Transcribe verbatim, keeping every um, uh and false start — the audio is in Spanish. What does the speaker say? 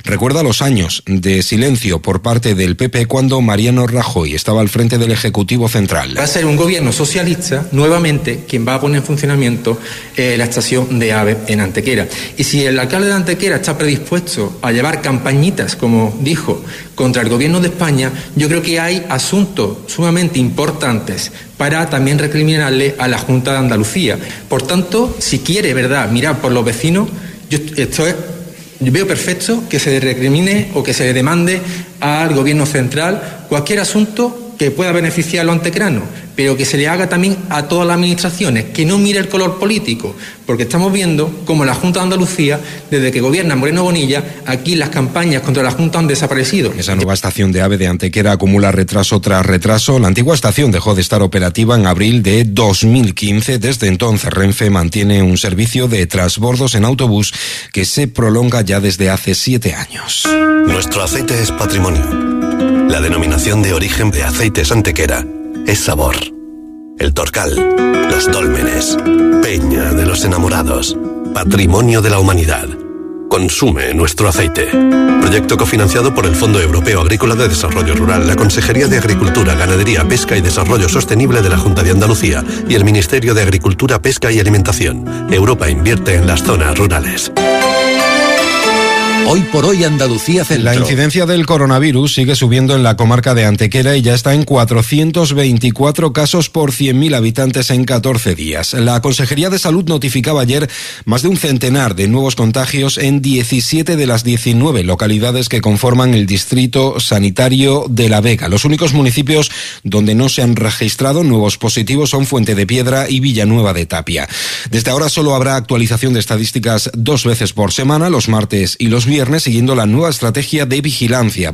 Recuerda los años de silencio por parte del P P cuando Mariano Rajoy estaba al frente del Ejecutivo Central. Va a ser un gobierno socialista, nuevamente, quien va a poner en funcionamiento eh, la estación de AVE en Antequera. Y si el alcalde de Antequera está predispuesto a llevar campañitas, como dijo, contra el gobierno de España, yo creo que hay asuntos sumamente importantes para también recriminarle a la Junta de Andalucía. Por tanto, si quiere, ¿verdad?, mirar por los vecinos, yo, esto es, yo veo perfecto que se recrimine o que se le demande al gobierno central cualquier asunto que pueda beneficiar a los antequeranos, pero que se le haga también a todas las administraciones, que no mire el color político, porque estamos viendo cómo la Junta de Andalucía, desde que gobierna Moreno Bonilla, aquí las campañas contra la Junta han desaparecido. Esa nueva estación de AVE de Antequera acumula retraso tras retraso. La antigua estación dejó de estar operativa en abril de dos mil quince. Desde entonces, Renfe mantiene un servicio de transbordos en autobús que se prolonga ya desde hace siete años. Nuestro aceite es patrimonio. La denominación de origen de Aceites Antequera es sabor. El Torcal, los dólmenes, Peña de los enamorados, patrimonio de la humanidad. Consume nuestro aceite. Proyecto cofinanciado por el Fondo Europeo Agrícola de Desarrollo Rural, la Consejería de Agricultura, Ganadería, Pesca y Desarrollo Sostenible de la Junta de Andalucía y el Ministerio de Agricultura, Pesca y Alimentación. Europa invierte en las zonas rurales. Hoy por hoy Andalucía Centro. La incidencia del coronavirus sigue subiendo en la comarca de Antequera y ya está en cuatrocientos veinticuatro casos por cien mil habitantes en catorce días. La Consejería de Salud notificaba ayer más de un centenar de nuevos contagios en diecisiete de las diecinueve localidades que conforman el distrito sanitario de La Vega. Los únicos municipios donde no se han registrado nuevos positivos son Fuente de Piedra y Villanueva de Tapia. Desde ahora solo habrá actualización de estadísticas dos veces por semana, los martes y los viernes, siguiendo la nueva estrategia de vigilancia.